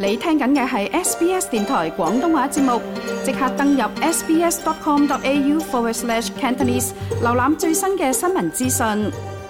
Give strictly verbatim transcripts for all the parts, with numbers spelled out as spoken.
你聽緊嘅係 S B S 電台廣東話節目，即刻登入 sbs.com.au forward slash Cantonese， 瀏覽最新嘅新聞資訊。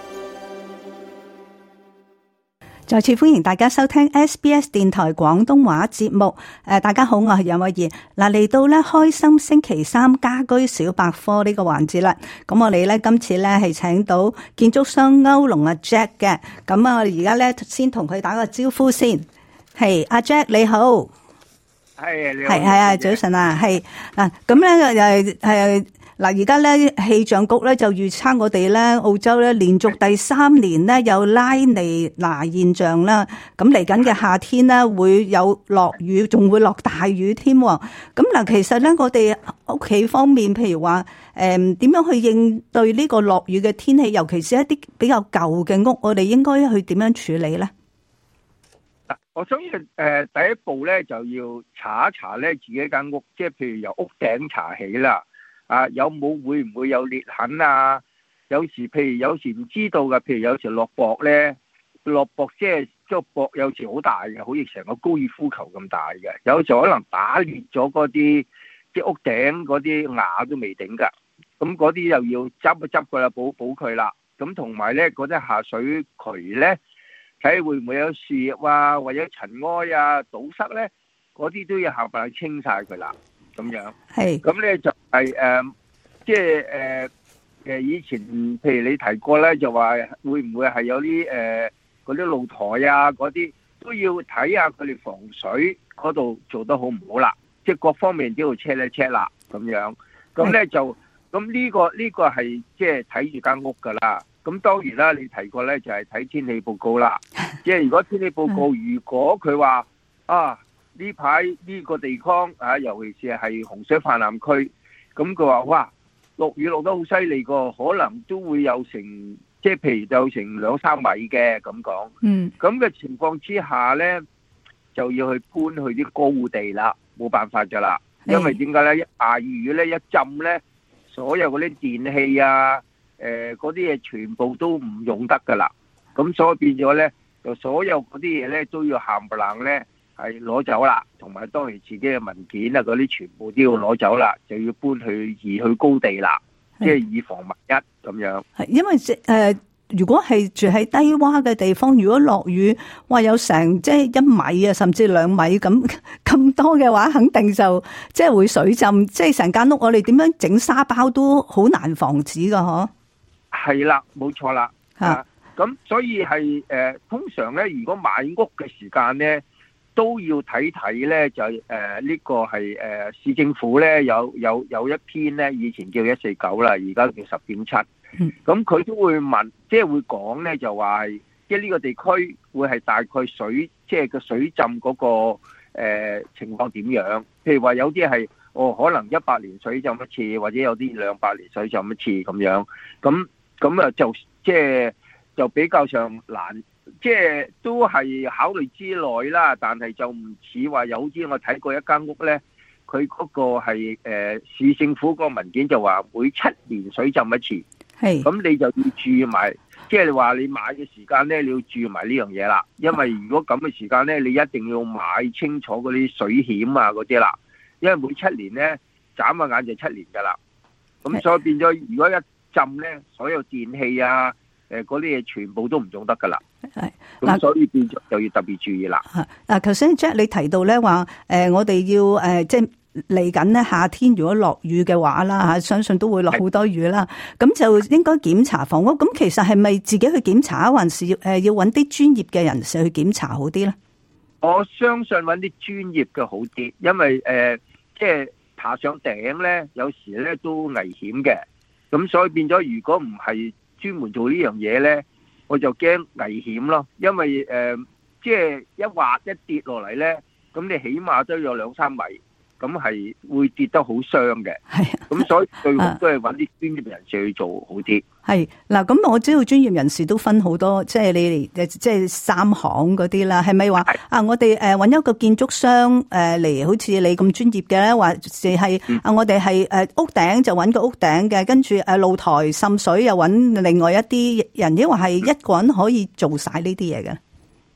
再次歡迎大家收聽 S B S 電台廣東話節目。誒，大家好，我係楊慧儀。嗱，嚟到咧開心星期三家居小百科呢個環節啦。咁我哋咧今次咧係請到建築商歐龍阿 Jack 嘅。咁啊，我哋而家咧先同佢打個招呼先。係阿 Jack 你好。 係你好。 係係啊，早晨啊，係嗱，咁咧又係係。嗱，而家咧氣象局咧就預測我哋咧澳洲咧連續第三年咧有拉尼娜現象啦，咁嚟緊嘅夏天咧會有落雨，仲會落大雨添。咁嗱，其實咧我哋屋企方面，譬如話誒點樣去應對呢個落雨嘅天氣，尤其是一啲比較舊嘅屋，我哋應該去點樣處理咧？ 我想誒、呃、第一步咧就要查一查咧自己間屋，即係譬如由屋頂查起啦。啊，有冇會唔會有裂痕啊？有時譬如有時唔知道嘅，譬如有時落雹咧，落雹即係即係雹有時好大嘅，好似成個高爾夫球咁大嘅。有時可能打裂咗嗰啲即係屋頂嗰啲瓦都未頂㗎，咁嗰啲又要執一執佢啦，補補佢啦。咁同埋咧嗰啲下水渠咧，睇下會唔會有樹葉啊，或者塵埃啊堵塞咧，嗰啲都要下唪唥清晒佢啦。咁樣，係咁咧就係、是、誒、呃，即係誒誒以前，譬如你提過咧，就話會唔會係有啲誒嗰啲露台啊，嗰啲都要睇下佢哋防水嗰度做得好唔好啦，即係各方面都要 check 一 check 啦，咁樣，咁咧就咁呢、這個呢、這個係即係睇住間屋噶啦。咁當然啦，你提過咧就係、是、睇天氣報告啦，即係如果天氣報告如果佢話啊。呢排呢個地方啊，尤其是係洪水泛濫區，咁佢話哇，落雨落得好犀利個，可能都會有成，即係譬如有成兩三米嘅咁講。嗯，咁嘅情況之下呢，就要去搬去啲高地啦，冇辦法噶啦。因為點解呢？一大雨呢，一浸呢，所有嗰啲電器啊，誒嗰啲嘢全部都唔用得噶啦。咁所以變咗呢，就所有嗰啲嘢呢，都要冚唪唥呢。係攞走啦，同埋當然自己嘅文件啊，嗰啲全部都要攞走啦，就要搬去移去高地啦，即係以防萬一咁樣。係因為誒、呃，如果係住喺低洼嘅地方，如果落雨，哇有成即係一米啊，甚至兩米咁咁多嘅話，肯定就即係會水浸，即係成間屋我哋點樣整沙包都好難防止噶，嗬？係啦，冇錯啦。吓咁、啊，所以係誒、呃，通常咧，如果買屋嘅時間咧。都要睇睇咧，就誒呢、呃這個係誒、呃、市政府咧有有有一篇咧，以前叫一四九啦，而家叫十點七。咁佢都會問，即係會講咧，就話係即係呢個地區會係大概水，即係個水浸嗰、那個誒、呃、情況點樣？譬如話有啲係哦，可能一百年水浸一次，或者有啲兩百年水浸一次咁樣。咁咁啊，就即係就比較上難。即係都係考慮之內啦，但係就唔似話有啲我睇過一間屋呢，佢嗰個係誒、呃、市政府個文件就話每七年水浸一次，係咁你就要注意埋，即係話你買嘅時間呢，你要注意埋呢樣嘢啦，因為如果咁嘅時間呢，你一定要買清楚嗰啲水險啊嗰啲啦，因為每七年呢，眨下眼就七年噶啦，咁所以變咗如果一浸呢，所有電器啊誒嗰啲嘢全部都唔用得噶啦。係，咁所以變咗就要特別注意啦。嗱，頭先 Jack 你提到咧話，誒，我哋要誒，即係嚟緊咧夏天如果落雨嘅話啦吓，相信都會落好多雨啦。咁就應該檢查房屋。咁其實係咪自己去檢查，還是要誒要揾啲專業嘅人士去檢查好啲咧？我相信揾啲專業嘅好啲，因為誒，即係爬上頂咧，有時咧都危險嘅。咁所以變咗，如果唔係專門做呢樣嘢咧，我就驚危險咯，因為誒、呃，即係一滑一跌落嚟咧，咁你起碼都有兩三米，咁係會跌得好傷嘅。係，咁所以最好都係揾啲專業人士去做好啲。係嗱，咁我知道專業人士都分好多，即係你誒，即係三行嗰啲啦，係咪話啊？我哋誒揾一個建築商誒嚟，好似你咁專業嘅咧，或者係啊？我哋係誒屋頂就揾個屋頂嘅，跟住誒露台滲水又揾另外一啲人，抑或係一個人可以做晒呢啲嘢嘅？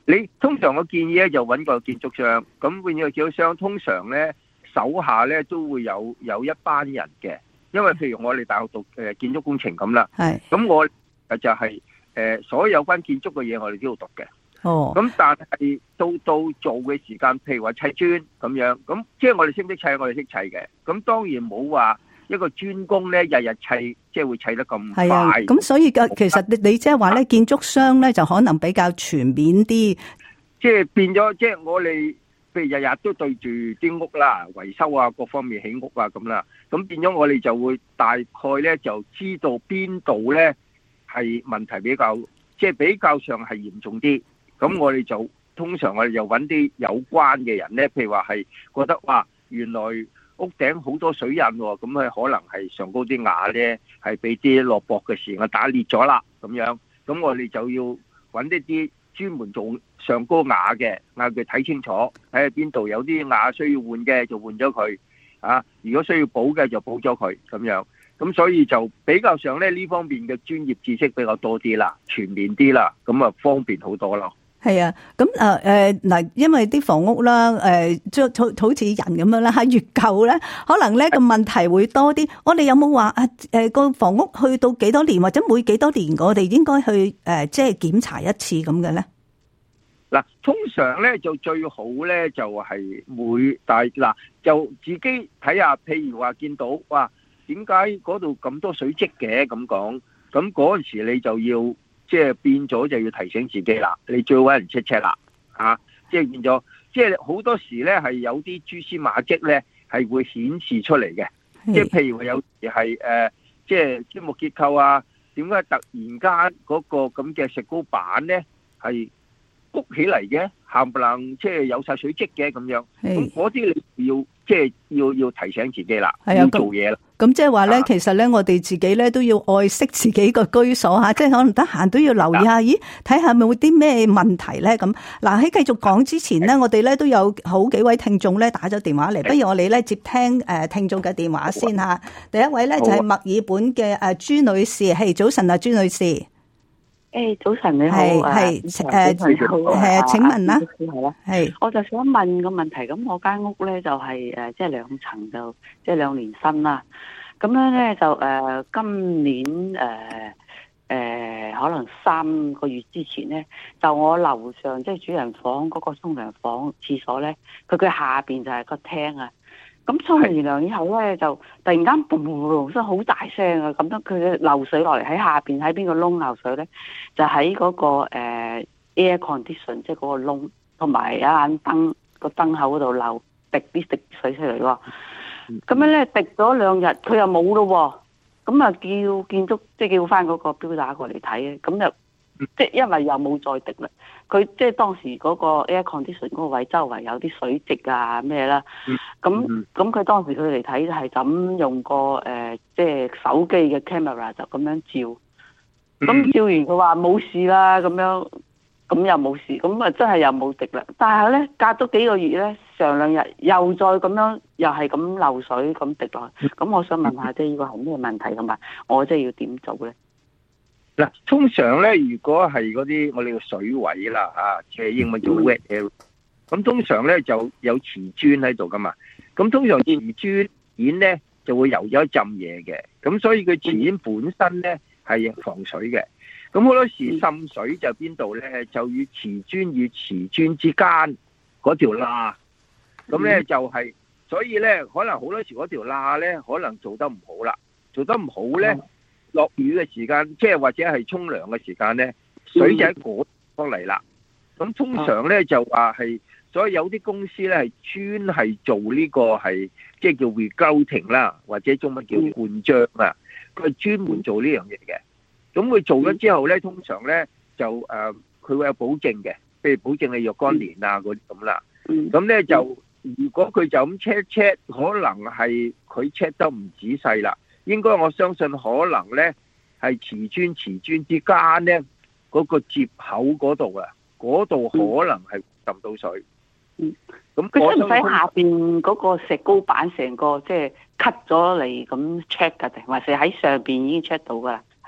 你通常我建議咧就揾個建築商，咁換個建築商通常咧手下咧都會有有一班人嘅，因為譬如我哋大學讀誒建築工程咁啦， 係， 咁我就係誒所有有關建築嘅嘢我哋都要讀嘅。 哦， 咁但係到到做嘅時間，譬如話砌磚咁樣，咁即係我哋識唔識砌？我哋識砌嘅。咁當然冇話一個專工咧，日日砌，即係會砌得咁快。 係啊，咁所以嘅其實你你即係話咧，建築商咧就可能比較全面啲， 即係變咗，即係我哋譬如日日都對住啲屋啦，維修啊，各方面起屋啊咁啦，咁變咗我哋就會大概咧就知道邊度咧係問題比較，即係比較上係嚴重啲。咁我哋就通常我哋就揾啲有關嘅人咧，譬如話係覺得哇，原來屋頂好多水印喎，咁佢可能係上高啲瓦咧係俾啲落雹嘅時候打裂咗啦，咁樣，咁我哋就要揾一啲專門做上高瓦嘅，嗌佢睇清楚，睇下邊度有啲瓦需要換嘅就換咗佢，啊，如果需要補嘅就補咗佢，咁樣，咁所以就比較上咧呢方面嘅專業知識比較多啲啦，全面啲啦，咁啊方便好多咯。 係啊，咁誒誒嗱，因為啲房屋啦，誒即係好好似人咁樣啦，越舊咧，可能咧個問題會多啲。我哋有冇話啊？誒個房屋去到幾多年，或者每幾多年，我哋應該去誒即係檢查一次咁嘅咧？ 嗱，通常咧就最好咧就係每但係嗱就自己睇下，譬如話見到哇，點解嗰度咁多水漬嘅咁講？咁嗰陣時你就要。即係變咗就要提醒自己啦，你最好揾人 check check 啦，啊！即係變咗，即係好多時咧係有啲蛛絲馬跡咧係會顯示出嚟嘅，即係譬如話有時係誒，即係積木結構啊，點解突然間嗰個咁嘅石膏板咧係谷起嚟嘅，冚唪唥即係有晒水漬嘅咁樣，咁嗰啲你要即係要要提醒自己啦，要做嘢啦。 咁即係話咧，其實咧，我哋自己咧都要愛惜自己個居所吓，即係可能得閒都要留意下，咦，睇下有冇啲咩問題咧？咁嗱，喺繼續講之前咧，我哋咧都有好幾位聽眾咧打咗電話嚟，不如我哋咧接聽誒聽眾嘅電話先吓。第一位咧就係墨爾本嘅誒朱女士，係早晨啊，朱女士。 誒，早晨你好， 係係誒，係啊，請問啦， 係啦， 係， 我就想問個問題，咁我間屋咧就係誒，即係兩層就即係兩年新啦，咁樣咧就誒，今年誒誒，可能三個月之前咧，就我樓上即係主人房嗰個沖涼房廁所咧，佢佢下邊就係個廳啊。咁沖完涼以後咧，就突然間嘣嘣嘣聲好大聲啊！咁樣佢漏水落嚟喺下邊，喺邊個窿漏水咧？就喺嗰、那個、呃、air condition，即係嗰個窿，同埋有一盞燈個燈口嗰度漏滴啲滴水出嚟喎。咁樣咧滴咗兩日，佢又冇咯喎。咁啊叫建築即係叫翻嗰個標打過嚟睇啊。咁就即係因為又冇再滴啦。佢即係當時嗰個 air condition 嗰個位周圍有啲水漬啊咩啦，咁咁佢當時佢嚟睇係咁用個誒、呃、即係手機嘅 camera 就咁樣照，咁照完佢話冇事啦，咁樣咁又冇事，咁啊真係又冇滴啦。但係咧隔咗幾個月咧，上兩日又再咁樣又係咁漏水咁滴落去，咁我想問下即係呢個係咩問題同埋我即係要點做咧？ 嗱，通常咧，如果係嗰啲我哋嘅水位啦，啊，即係英文叫 wet area，咁通常咧就有瓷磚喺度噶嘛，咁通常瓷磚片咧就會油咗一浸嘢嘅，咁所以佢瓷磚本身咧係防水嘅，咁好多時滲水就邊度咧，就與瓷磚與瓷磚之間嗰條罅，咁咧就係、是，所以咧可能好多時嗰條罅咧可能做得唔好啦，做得唔好咧。嗯落雨嘅時間，即係或者係沖涼嘅時間咧，水就喺嗰方嚟啦。咁通常咧就話係，所以有啲公司咧係專係做呢個係，即係叫 regrouting 啦，或者中文叫灌漿啊。佢係專門做呢樣嘢嘅。咁佢做咗之後咧，通常咧就誒，佢、呃、會有保證嘅，譬如保證你若干年啊嗰啲咁啦。咁咧就如果佢就咁 check check，可能係佢 check 得唔仔細啦。應該我相信可能咧係瓷磚瓷磚之間咧嗰個接口嗰度啊，嗰度可能係浸到水。嗯，咁佢使唔使下邊嗰個石膏板成個即係 cut 咗嚟咁 check 噶？定還是喺上邊已經 check 到噶啦？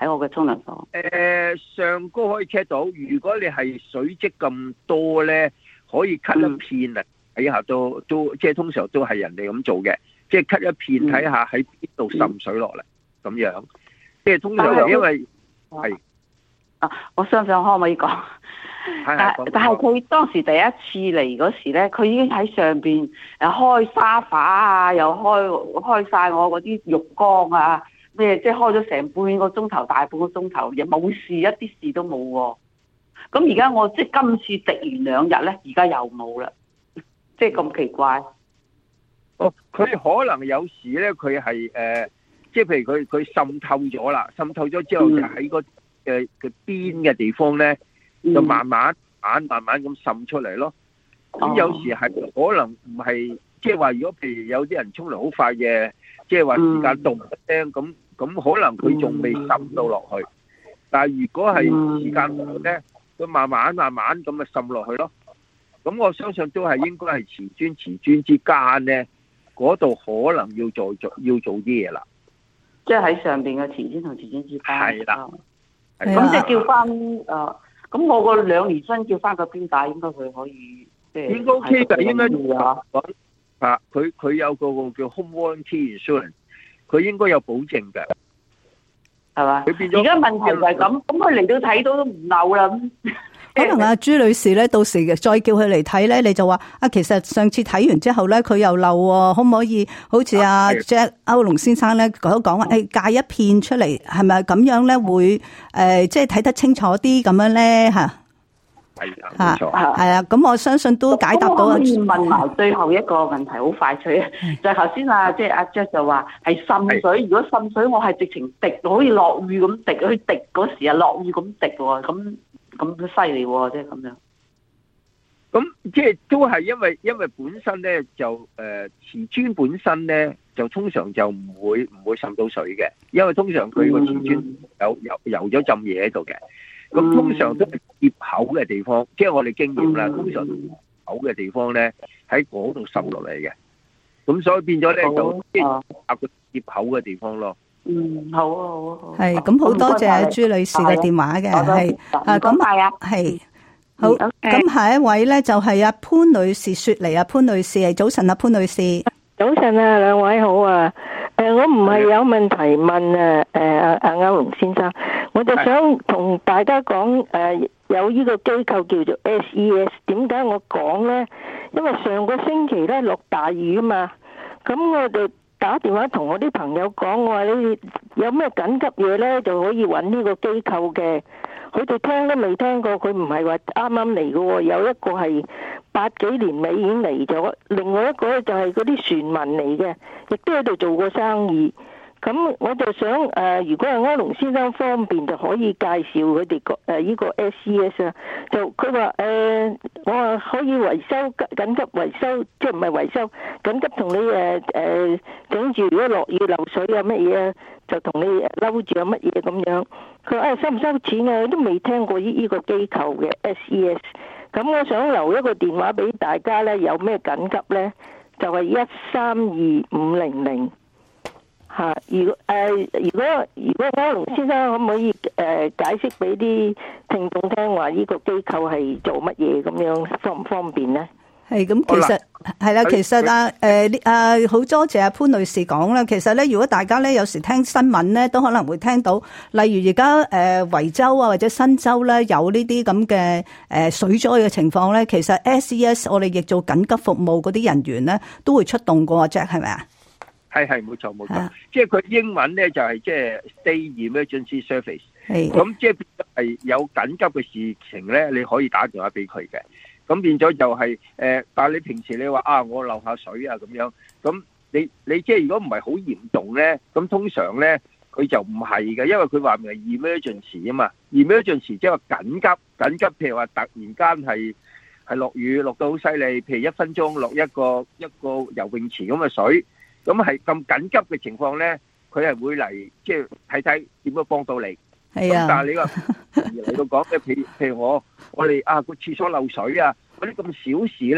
喺我嘅沖涼房。 誒、呃、上高可以 check 到，如果你係水積咁多咧，可以 cut 一片啊，睇下都都即係通常都係人哋咁做嘅，即係 cut 一片睇下喺邊度滲水落嚟咁樣。即係通常因為係啊，我想想可唔可以講？但但係佢當時第一次嚟嗰時咧，佢已經喺上邊誒開沙發啊，又開開曬我嗰啲浴缸啊，咩即係開咗成半個鐘頭，大半個鐘頭，又冇事，一啲事都冇喎。咁而家我即係今次滴完兩日咧，而家又冇啦，即係咁奇怪。 哦，佢可能有時咧，佢係誒，即係譬如佢佢滲透咗啦，滲透咗之後就喺個誒嘅邊嘅地方咧。就慢慢慢慢慢咁滲出嚟咯。咁有時係可能唔係，即係話如果譬如有啲人沖涼好快嘅，即係話時間凍一聲咁，咁可能佢仲未滲到落去。但係如果係時間長咧，佢慢慢慢慢咁咪滲落去咯。咁我相信都係應該係瓷磚瓷磚之間咧，嗰度可能要做做要做啲嘢啦。 即係喺上邊嘅瓷磚同瓷磚之間。係啦。 咁即係叫翻誒。咁我個兩年薪叫翻個標帶，應該佢可以即係應該 OK 㗎，應該講啊，佢佢有個叫 home warranty insurance， 佢應該有保證嘅， 係嘛？而家問題就係咁，咁佢嚟到睇到都唔漏啦。 可能阿朱女士咧，到時再叫佢嚟睇咧，你就話啊，其實上次睇完之後咧，佢又漏喎，可唔可以好似阿 Jack 歐龍先生咧講講話，誒界一片出嚟，係咪咁樣咧會誒即係睇得清楚啲咁樣咧嚇？ 係啊，冇錯， 係啊，咁我相信都解答到。 可以問埋最後一個問題，好快脆啊！就係頭先啊，即係阿 Jack 就話係滲水，如果滲水，我係直情滴，好似落雨咁滴，去滴嗰時啊落雨咁滴喎，咁。咁都犀利喎，即係咁樣。 咁即係都係因為因為本身咧就誒、呃、瓷磚本身咧就通常就唔會唔會滲到水嘅，因為通常佢個瓷磚有有油咗浸嘢喺度嘅。咁通常都係接口嘅地方，即係我哋經驗啦。通常口嘅地方咧喺嗰度滲落嚟嘅。咁所以變咗咧就即係搭個接口嘅地方咯。 嗯，好啊，好啊，好。 係，咁好多謝朱女士嘅電話嘅，係啊，咁係好。咁下一位咧就係阿潘女士雪梨啊，潘女士係早晨啊，潘女士。 早晨啊，兩位好啊。誒，我唔係有問題問啊，誒阿阿歐龍先生，我就想同大家講誒，有呢個機構叫做 S E S， 點解我講咧？因為上個星期咧落大雨啊嘛，咁我就打電話同我啲朋友講，我話你有咩緊急嘢咧就可以揾呢個機構嘅。佢哋聽都未聽過，佢唔係話啱啱嚟嘅喎，有一個係八幾年尾已經嚟咗，另外一個咧就係嗰啲船民嚟嘅，亦都喺度做過生意。咁我就想誒、呃，如果係歐龍先生方便，就可以介紹佢哋個誒呢個 S E S 啊。就佢話誒，我話可以維修緊急維修，即係唔係維修緊急同你誒誒整住，如果落雨漏水啊乜嘢啊，就同你嬲住啊乜嘢咁樣。佢話誒收唔收錢啊？都未聽過呢呢個機構嘅 S E S。咁我想留一個電話俾大家咧，有咩緊急咧？就係一三二五零零。吓，如果誒，如果如果歐龍先生可唔可以誒解釋俾啲聽眾聽話呢個機構係做乜嘢咁樣，方唔方便咧？ 係咁，其實係啦，其實啊誒啊好多謝阿潘女士講啦。其實咧，如果大家咧有時聽新聞咧，都可能會聽到，例如而家誒維州啊或者新州咧有呢啲咁嘅誒水災嘅情況咧，其實 S E S 我哋亦做緊急服務嗰啲人員咧都會出動過，Jack 係咪啊？ 係係冇錯冇錯，即係佢英文咧就係即係 State Emergency Service，咁即係係有緊急嘅事情咧，你可以打電話俾佢嘅。咁變咗就係、是、誒、呃，但係你平時你話啊，我漏下水啊咁樣，咁你你即係如果唔係好嚴重咧，咁通常咧佢就唔係嘅，因為佢話明係 emergency 啊嘛 ，emergency 即係話緊急緊急，譬如話突然間係係落雨落到好犀利，譬如一分鐘落一個一個游泳池咁嘅水。咁係咁緊急嘅情況咧，佢係會嚟即係睇睇點樣幫到你。係啊，但係你話嚟到講嘅，譬如譬如我我哋啊個廁所漏水啊，嗰啲咁小事咧，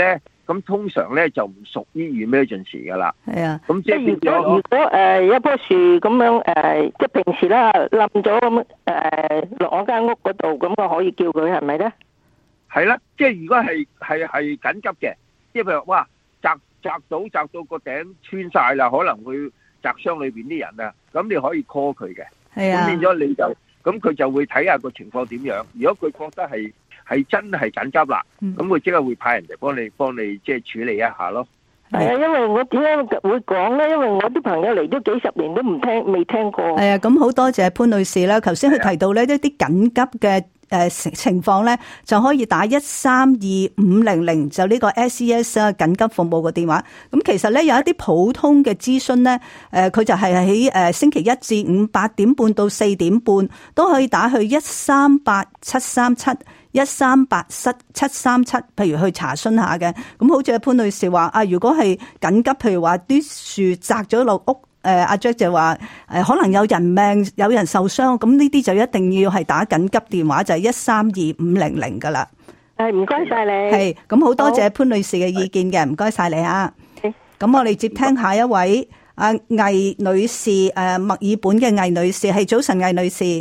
咁通常咧就唔屬於 emergency 噶啦。 係啊， 咁即係如果如果誒有棵樹咁樣誒，即係平時啦冧咗咁誒落我間屋嗰度，咁我可以叫佢係咪咧？ 係啦，即係如果係係係緊急嘅，即係譬如哇砸砸到砸到個頂穿晒啦，可能會砸傷裏邊啲人啊，咁你可以 call 佢嘅。 係啊， 咁變咗你就咁佢就會睇下個情況點樣。如果佢覺得係係真係緊急啦，咁佢即刻會派人嚟幫你幫你即係處理一下咯。 係啊，因為我點解會講咧？因為我啲朋友嚟咗幾十年都唔聽，未聽過。 係啊，咁好多謝潘女士啦。頭先佢提到呢一啲緊急嘅誒情況咧，就可以打一三二五零零，就呢個 S E S 啊緊急服務嘅電話。咁其實咧有一啲普通嘅諮詢咧，誒佢就係喺誒星期一至五八點半到四點半都可以打去一三八七三七。一三八七七三七，譬如去查詢下嘅。咁好似潘女士話啊，如果係緊急，譬如話啲樹砸咗落屋，誒、呃、阿 Jack 就話誒可能有人命有人受傷，咁呢啲就一定要係打緊急電話，就係一三二五零零噶啦。 係唔該晒你。 係咁好多謝潘女士嘅意見嘅，唔該晒你啊。咁我哋接聽下一位阿魏女士，誒墨爾本嘅魏女士，係早晨魏女士，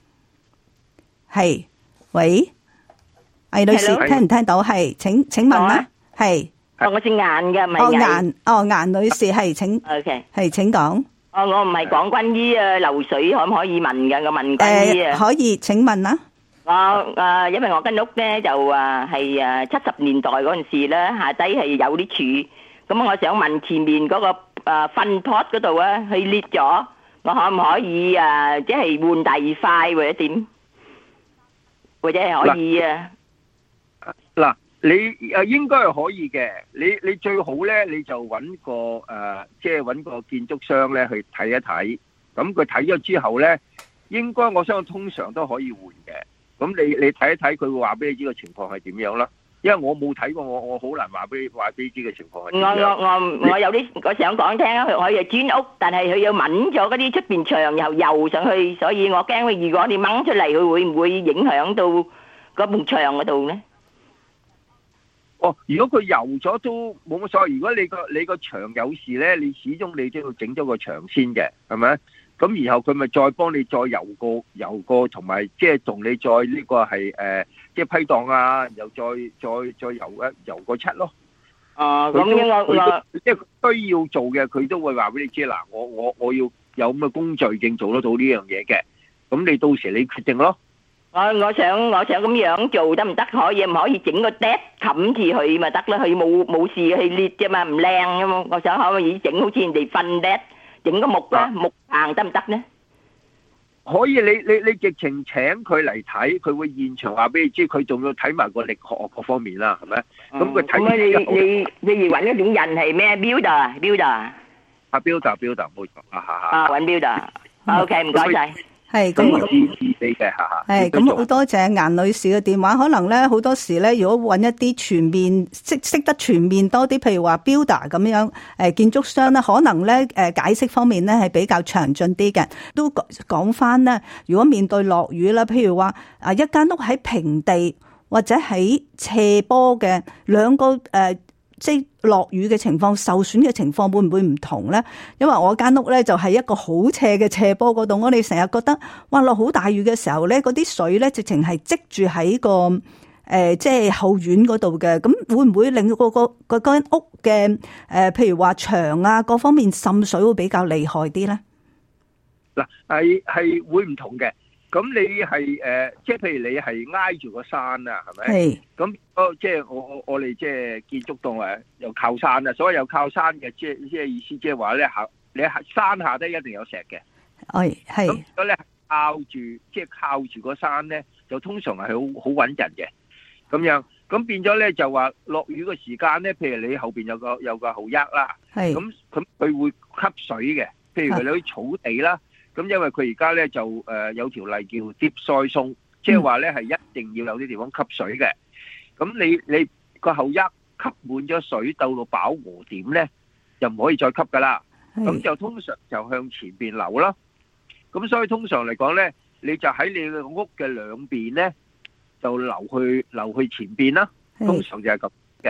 係喂。魏女士 Hello? 聽唔聽到？係，請請問啦，係。 哦，我姓顏嘅，唔係顏。哦，顏，哦，顏女士係，請。 OK。 係，請講。 哦，我唔係講關於誒漏水，可唔可以問嘅？我問關於啊。 可以，請問啦。 我誒，因為我間屋咧就誒係誒七十年代嗰陣時咧，下底係有啲柱，咁我想問前面嗰個誒糞 pot 嗰度啊，佢裂咗，我可唔可以誒即係換第二塊或者點？或者係可以啊？ 嗱，你誒應該係可以嘅。你你最好咧，你就揾個誒，即係揾個建築商咧去睇一睇。咁佢睇咗之後咧，應該我相信通常都可以換嘅。咁你你睇一睇，佢會話俾你知個情況係點樣啦。因為我冇睇過，我我好難話俾話俾你知嘅情況係點樣。 我我我我有啲我想講聽啊，佢可以係磚屋，但係佢要抿咗嗰啲出邊牆，然後游上去，所以我驚佢如果你掹出嚟，佢會唔會影響到嗰埲牆嗰度咧？ 哦，如果佢油咗都冇乜所謂。如果你個你個牆有事咧，你始終你都要整咗個牆先嘅，係咪？咁然後佢咪再幫你再油過油過，同埋即係同你再呢個係誒，即係批檔啊，又再再再油一油個漆咯。 哦，咁樣我我即係需要做嘅，佢都會話俾你知嗱，我我我要有咁嘅工序證做得到呢樣嘢嘅。咁你到時你決定咯。 我我想我想咁樣做得唔得？可以唔可以整個釘冚住佢咪得啦？佢冇冇事，佢裂啫嘛，唔靚㗎嘛。我想可唔可以整好似人哋糞釘，整個木啦，木棚得唔得咧？ 可以，你你你直情請佢嚟睇，佢會現場話俾你知，佢仲要睇埋個力學各方面啦，係咪？咁佢睇。 咁你你你要揾一種人係咩 builder builder 啊 builder builder 冇錯啊嚇嚇。 啊揾 builder，OK 唔該晒。 係咁， 自自己嘅嚇。 係咁，好多謝顏女士嘅電話。可能咧好多時咧，如果揾一啲全面識識得全面多啲，譬如話 builder 咁樣，誒建築商咧，可能咧誒解釋方面咧係比較詳盡啲嘅。都講翻咧，如果面對落雨啦，譬如話啊一間屋喺平地或者喺斜坡嘅兩個誒。即係落雨嘅情況，受損嘅情況會唔會唔同咧？因為我間屋咧就係一個好斜嘅斜坡嗰度，我哋成日覺得哇落好大雨嘅時候咧，嗰啲水咧直情係積住喺個誒、呃、即係後院嗰度嘅，咁會唔會令到個個嗰間屋嘅誒、呃、譬如話牆啊各方面滲水會比較厲害啲咧？ 嗱，係係會唔同嘅。咁你係誒，即係譬如你係挨住個山啊，係咪？係。咁哦，即係我我我哋即係建築棟誒，又靠山啊，所以有靠山嘅，即係即係意思即係話咧，下你山下低一定有石嘅。係係。咁如果咧靠住，即係靠住個山咧，就通常係好好穩陣嘅。咁樣，咁變咗咧就話落雨嘅時間咧，譬如你後邊有個有個後蔭啦，係。咁咁佢會吸水嘅，譬如你啲草地啦。咁因為佢而家咧就誒有條例叫 deep soil zone，即係話咧係一定要有啲地方吸水嘅。咁你你個後蔭吸滿咗水到到飽和點咧，就唔可以再吸噶啦。咁就通常就向前邊流啦。咁所以通常嚟講咧，你就喺你個屋嘅兩邊咧，就流去流去前邊啦。通常就係咁嘅。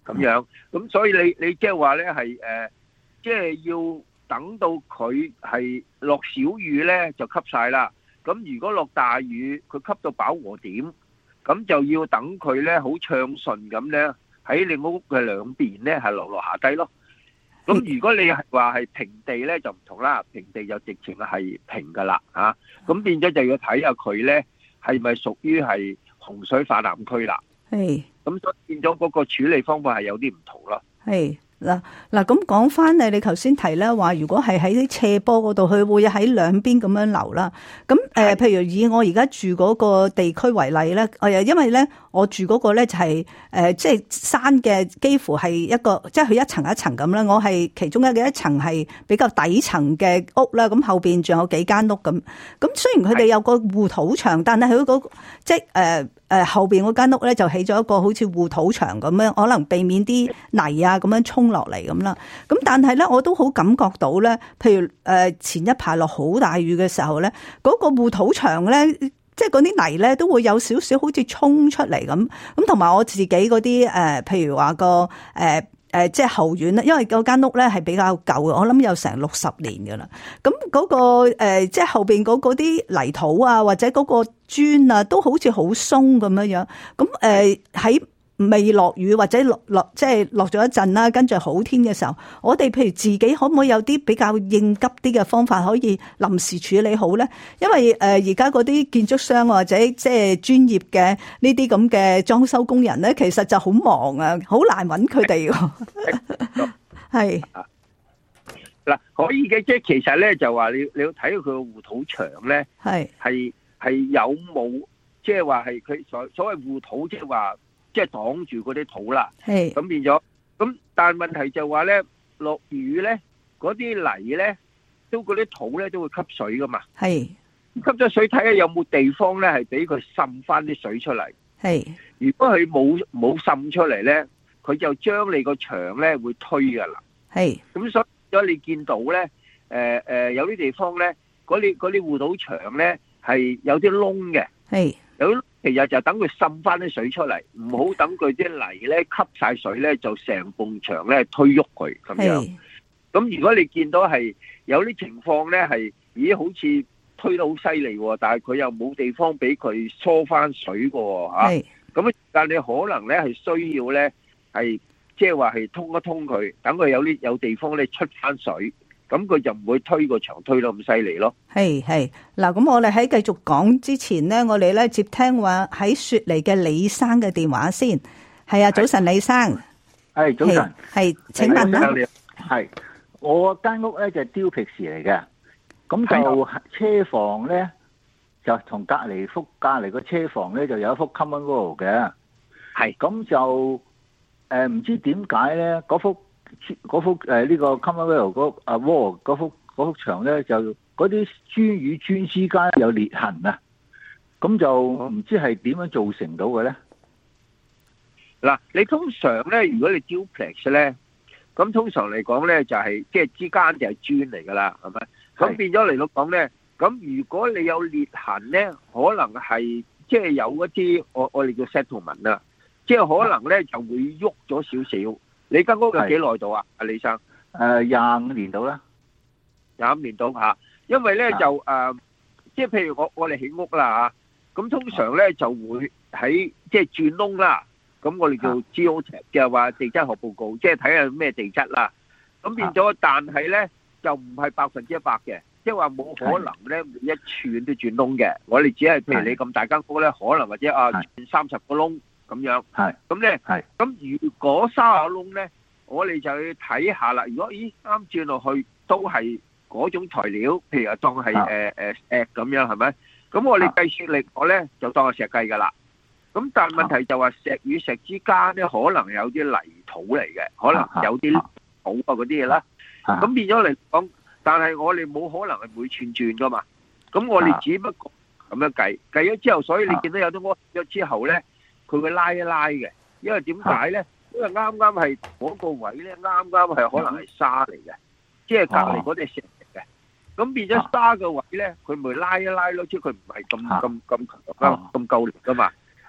咁樣。咁所以你你即係話咧係誒，即係要等到佢係落小雨咧就吸晒啦。咁如果落大雨，佢吸到飽和點，咁就要等佢咧好暢順咁咧喺你屋嘅兩邊咧係落落下低咯。咁如果你係話係平地咧就唔同啦，平地就直情係平噶啦嚇。咁變咗就要睇下佢咧係咪屬於係洪水泛濫區啦。 係。 咁所以變咗嗰個處理方法係有啲唔同咯。 係。嗱嗱咁講翻誒，你頭先提咧話，如果係喺啲斜坡嗰度，佢會喺兩邊咁樣流啦。咁誒、呃，譬如以我而家住嗰個地區為例咧，誒，因為咧我住嗰個咧就係、是、誒，即、呃、係、就是、山嘅，幾乎係一個，即係佢一層一層咁啦。我係其中一嘅一層係比較底層嘅屋啦。咁後邊仲有幾間屋咁。咁雖然佢哋有個護土牆，但係佢嗰即係誒誒後邊嗰間屋咧就起咗一個好似護土牆咁樣，可能避免啲泥啊咁樣沖落嚟咁啦，咁但係咧，我都好感覺到咧，譬如誒前一排落好大雨嘅時候咧，嗰個護土牆咧，即係嗰啲泥咧都會有少少好似衝出嚟咁，咁同埋我自己嗰啲誒，譬如話個誒誒，即係後院咧，因為嗰間屋咧係比較舊嘅，我諗有成六十年噶啦，咁嗰個誒，即係後邊嗰嗰啲泥土啊，或者嗰個磚啊，都好似好鬆咁樣樣，咁誒喺。未落雨或者落落即係落咗一陣啦，跟住好天嘅時候，我哋譬如自己可唔可以有啲比較應急啲嘅方法，可以臨時處理好咧？因為誒而家嗰啲建築商或者即係專業嘅呢啲咁嘅裝修工人咧，其實就好忙啊，好難揾佢哋。係嗱，可以嘅，即係其實咧就話你你要睇佢個護土牆咧，係係係有冇即係話係佢所所謂護土，即係話。即係擋住嗰啲土啦，咁變咗，咁但係問題就話咧，落雨咧，嗰啲泥咧，都嗰啲土咧都會吸水噶嘛，係吸咗水，睇下有冇地方咧係俾佢滲翻啲水出嚟。係如果佢冇冇滲出嚟咧，佢就將你個牆咧會推噶啦。係咁所以如果你見到咧，誒、呃、誒、呃、有啲地方咧，嗰啲嗰啲護土牆咧係有啲窿嘅，係有。其實就等佢滲翻啲水出嚟，唔好等佢啲泥咧吸晒水咧，就成埲牆咧推喐佢咁樣。咁如果你見到係有啲情況咧，係咦好似推得好犀利，但係佢又冇地方俾佢疏翻水嘅吓。咁但係你可能咧係需要咧係即係話係通一通佢，等佢有啲有地方咧出翻水。咁佢就唔會推個牆推到咁犀利咯。係係嗱，咁我哋喺繼續講之前咧，我哋咧接聽話喺雪梨嘅李生嘅電話先。係啊，早晨李生。 係早晨。係請問啦。 係我間屋咧就雕皮士嚟嘅，咁就車房咧就同隔離幅隔離個車房咧就有一幅 common wall 嘅。係咁就誒唔知點解咧嗰幅。嗰幅誒呢個 Commonwealth 嗰啊 wall 嗰幅嗰幅牆咧，就嗰啲磚與磚之間有裂痕啊，咁就唔知係點樣造成到嘅咧？ 嗱，你通常咧，如果你 duplex 咧，咁通常嚟講咧就係即係之間就係磚嚟噶啦，係咪？咁變咗嚟到講咧，咁如果你有裂痕咧，可能係即係有一啲我我哋叫 settlement 啦，即係可能咧就會喐咗少少。你間屋有幾耐到啊？阿李生， 誒廿五年到啦， 廿五年到嚇。因為咧就誒，即係譬如我我哋起屋啦嚇，咁通常咧就會喺即係轉窿啦。咁我哋叫 geotech 嘅話地質學報告，即係睇下咩地質啦。咁變咗，但係咧就唔係百分之一百嘅，即係話冇可能咧每一寸都轉窿嘅。我哋只係譬如你咁大間屋咧，可能或者啊轉三十個窿。咁樣，係咁咧，係咁。如果沙下窿咧，我哋就要睇下啦。如果咦啱轉落去都係嗰種材料，譬如話當係誒誒石咁樣，係咪？咁我哋計算力我咧就當係石計噶啦。咁但係問題就話石與石之間咧，可能有啲泥土嚟嘅，可能有啲土啊嗰啲嘢啦。咁變咗嚟講，但係我哋冇可能係每寸轉噶嘛。咁我哋只不過咁樣計計咗之後，所以你見到有啲屋咗之後咧。佢會拉一拉嘅，因為點解咧？因為啱啱係嗰個位咧，啱啱係可能係沙嚟嘅，即係隔離嗰啲石嚟嘅。咁變咗沙嘅位咧，佢咪拉一拉咯，即係佢唔係咁咁咁咁咁夠力噶嘛。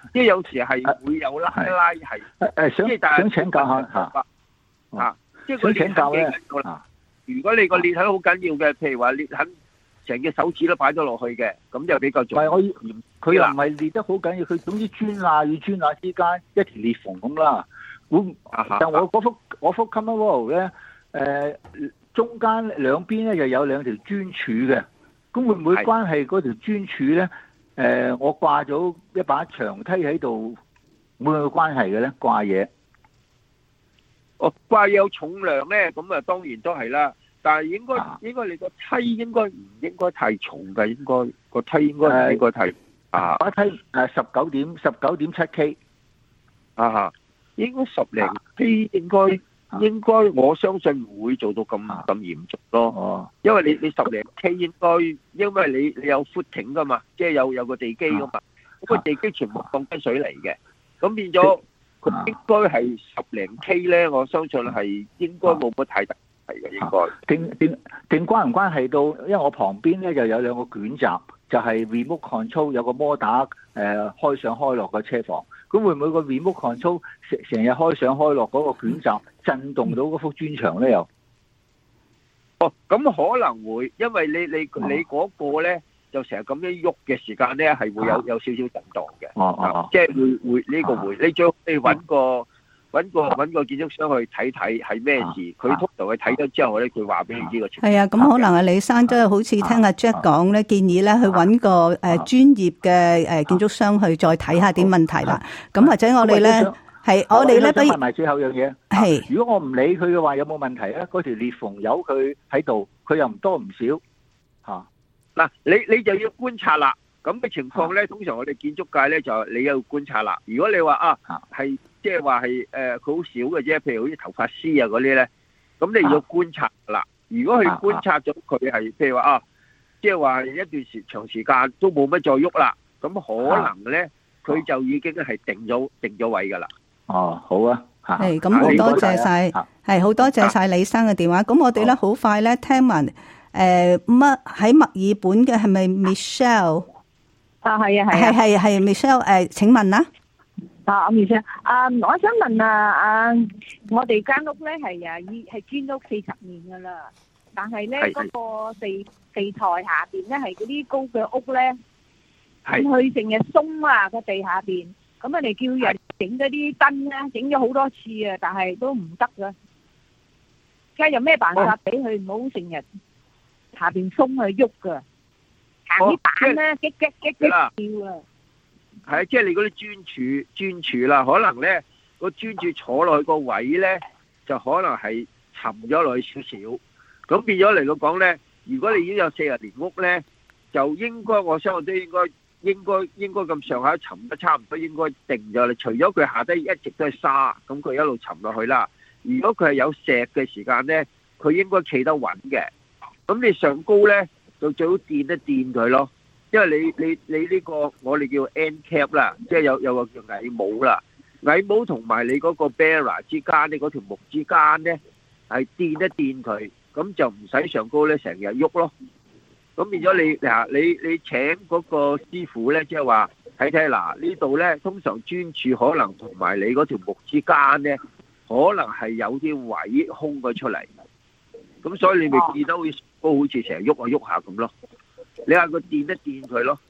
即係有時係會有拉拉係誒想即係但係想請教下嚇嚇，即係個想請教咧裂如果你個裂痕好緊要嘅，譬如話裂痕成隻手指都擺咗落去嘅，咁就比較重。 唔係我佢又唔係裂得好緊要，佢總之磚罅與磚罅之間一條裂縫咁啦。會但我嗰幅我幅 common wall 咧，誒中間兩邊咧又有兩條磚柱嘅，咁會唔會關係嗰條磚柱咧？誒，我掛咗一把長梯喺度，會唔會有關係嘅咧？掛嘢， 我掛嘢有重量咧，咁啊當然都係啦。但係應該、啊、應該你個梯應該唔應該太重嘅，應該個梯應該唔應該太啊。 把梯誒十九點十九點七 K 啊，應該十零 K 應該、啊、應該我相信唔會做到咁咁、啊、嚴重咯。哦、啊，因為你你十零 K 應該，因為你你有 footing 噶嘛，即係有有個地基噶嘛，咁個、啊、地基全部鋼筋水泥嘅，咁變咗佢、啊、應該係十零 K 咧，我相信係應該冇乜太大。係嘅，應該定定定關唔關係到？因為我旁邊咧就有兩個捲閘，就係、是、remote control 有個摩打誒、呃、開上開落嘅車房。咁會唔會個 remote control 成成日開上開落嗰個捲閘震動到嗰幅磚牆咧？又哦，咁可能會，因為你你你嗰個咧就成日咁樣喐嘅時間咧，係會有有少少震盪嘅。哦哦，即係會會呢、這個會，你最好你揾個。揾個揾個建築商去睇睇係咩事，佢通常去睇咗之後咧，佢話俾你知個情況。係啊，咁可能啊，李生都係好似聽阿 Jack 講咧，建議咧去揾個誒專業嘅誒建築商去再睇下啲問題啦。咁或者我哋咧係我哋咧，不如問埋最後樣嘢。係，如果我唔理佢嘅話，有冇問題啊？嗰條裂縫有佢喺度，佢又唔多唔少嚇。嗱，你你就要觀察啦。咁嘅情況咧，通常我哋建築界咧就你要觀察啦。如果你話啊係。即係話係誒，佢、呃、好少嘅啫。譬如好似頭髮絲啊嗰啲咧，咁你要觀察啦。如果佢觀察咗佢係，譬如話啊，即係話一段時長時間都冇乜再喐啦，咁可能咧佢、啊、就已經係定咗定咗位噶啦。哦，好啊，係咁好多謝晒，係好多謝晒李生嘅電話。咁我哋咧好快咧聽聞誒乜喺墨爾本嘅係咪 Michelle？ 啊，係啊，係係係 Michelle 誒，請問啦。啊，唔該，啊，我想問啊，啊，我哋間屋咧係啊，依係磚屋四十年噶啦，但係咧嗰個地地台下邊咧係嗰啲高嘅屋咧，咁佢成日鬆啊個地下邊，咁我哋叫人整嗰啲燈咧，整咗好多次啊，但係都唔得噶，而家有咩辦法俾佢唔好成日下邊鬆去喐噶，行啲板咧，激激激激叫啊！係，即係你嗰啲磚柱磚柱啦，可能咧個磚柱坐落去個位咧，就可能係沉咗落去少少。咁變咗嚟到講咧，如果你已經有四十年屋咧，就應該我相信都應該應該應該咁上下沉得差唔多，應該定咗啦。除咗佢下低一直都係沙，咁佢一路沉落去啦。如果佢係有石嘅時間咧，佢應該企得穩嘅。咁你上高咧，就最好墊一墊佢咯。因為你你你呢個我哋叫 end cap 啦，即係有有個叫蟻帽啦，蟻帽同埋你嗰個 bearer 之間呢，嗰條木之間咧係墊一墊佢，咁就唔使上高咧成日喐咯。咁變咗你嗱你你請嗰個師傅咧，即係話睇睇嗱呢度咧，通常磚柱可能同埋你嗰條木之間咧，可能係有啲位空咗出嚟，咁所以你咪見到好似都好似成日喐下喐下咁咯。你話佢墊一墊佢咯。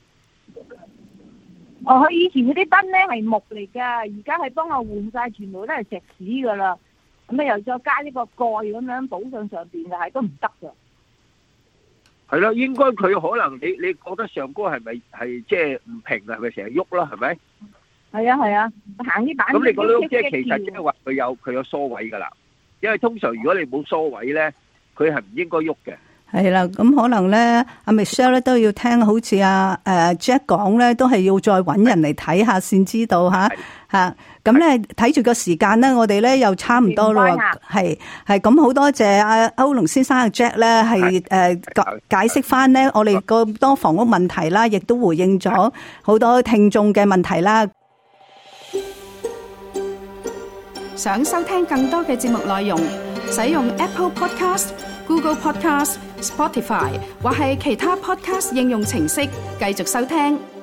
哦，佢以前嗰啲燈咧係木嚟噶，而家係幫我換晒，全部都係石屎噶啦。咁啊又再加呢個蓋咁樣補上上邊嘅，係都唔得噶。係咯，應該佢可能你你覺得上高係咪係即係唔平啊？係咪成日喐咯？係咪？係啊係啊，行啲板。咁你覺得即係其實即係話佢有佢有疏位噶啦，因為通常如果你冇疏位咧，佢係唔應該喐嘅。係啦，咁可能咧，阿 Michelle 咧都要聽，好似阿誒 Jack 講咧，都係要再揾人嚟睇下先知道吓吓。咁咧睇住個時間咧，我哋咧又差唔多咯。係係咁，好多謝阿歐龍先生阿 Jack 咧，係誒解釋翻咧我哋咁多房屋問題啦，亦都回應咗好多聽眾嘅問題啦。 想收聽更多嘅節目內容，使用 Apple Podcast、Google Podcast、Spotify 或係其他 Podcast 應用程式繼續收聽。